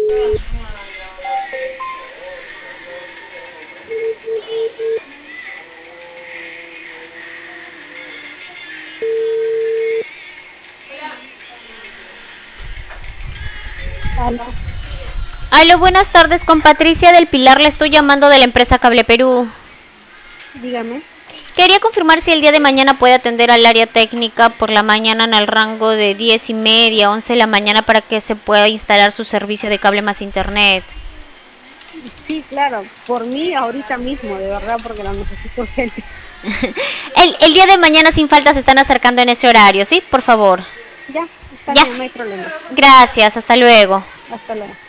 Aló, Aló, buenas tardes, con Patricia del Pilar, le estoy llamando de la empresa Cable Perú. dígame. Quería confirmar si el día de mañana puede atender al área técnica por la mañana en el rango de 10:30, 11 de la mañana para que se pueda instalar su servicio de cable más internet. Sí, claro, por mí ahorita mismo, de verdad, porque lo necesito urgente. El día de mañana sin falta se están acercando en ese horario, ¿sí? Por favor. Ya, está Ya. bien, no hay problema. Gracias, hasta luego. Hasta luego.